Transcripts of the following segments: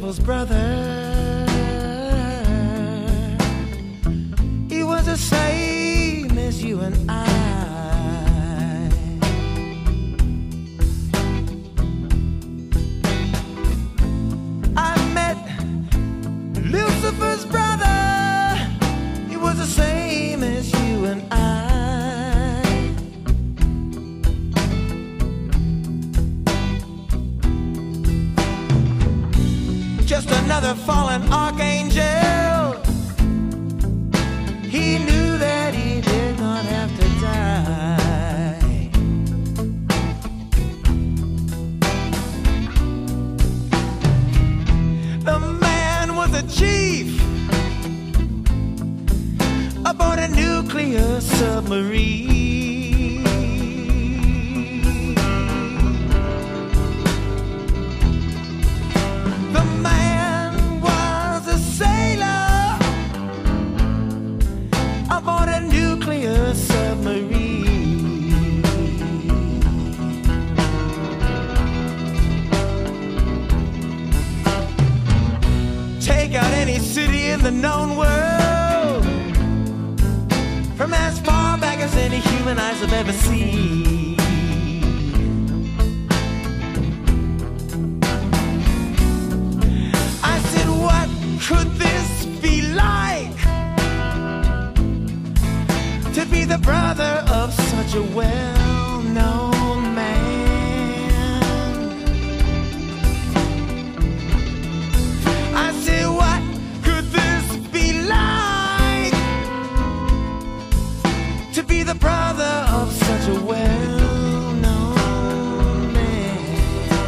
devil's brother. He was the same as you and I. Lucifer's brother, he was the same as you and I. Just another fallen archangel. He knew that he did not have to die. The man was a chief aboard a nuclear submarine. The man was a sailor aboard a nuclear submarine. Take out any city in the known world, from as far back as any human eyes have ever seen. I said, what could this be like, to be the brother of such a well-known man? I said, what could this be like, to be the brother of such a well-known man?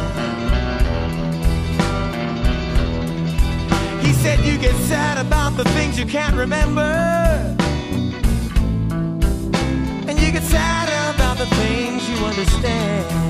He said, you get sad about the things you can't remember, and you get sad about the things you understand.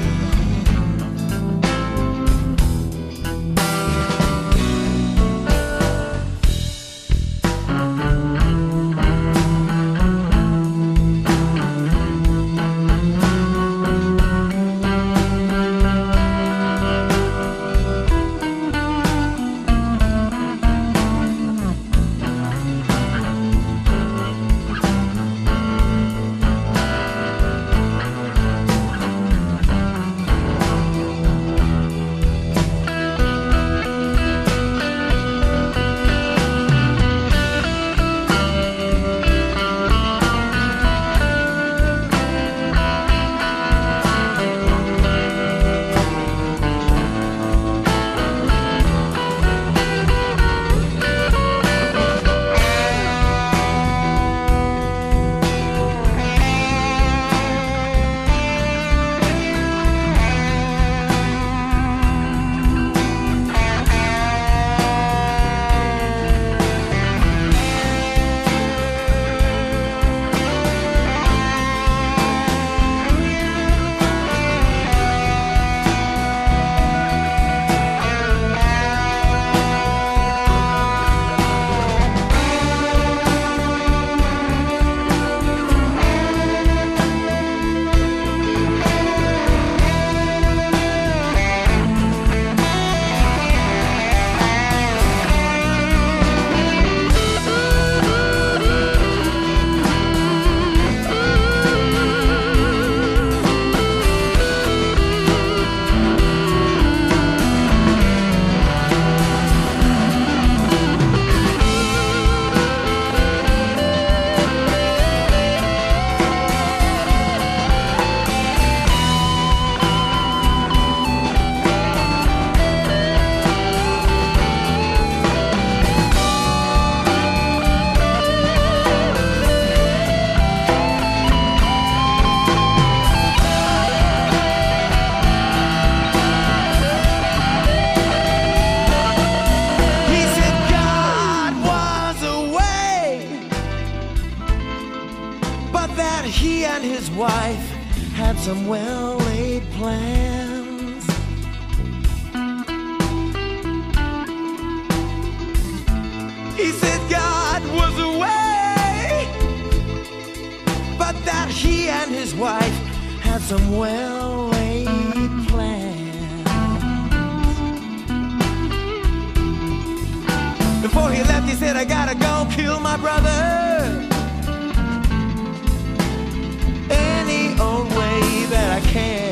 He and his wife had some well-laid plans. He said God was away, but that he and his wife had some well-laid plans. Before he left, he said, I gotta go kill my brother any old way that I can.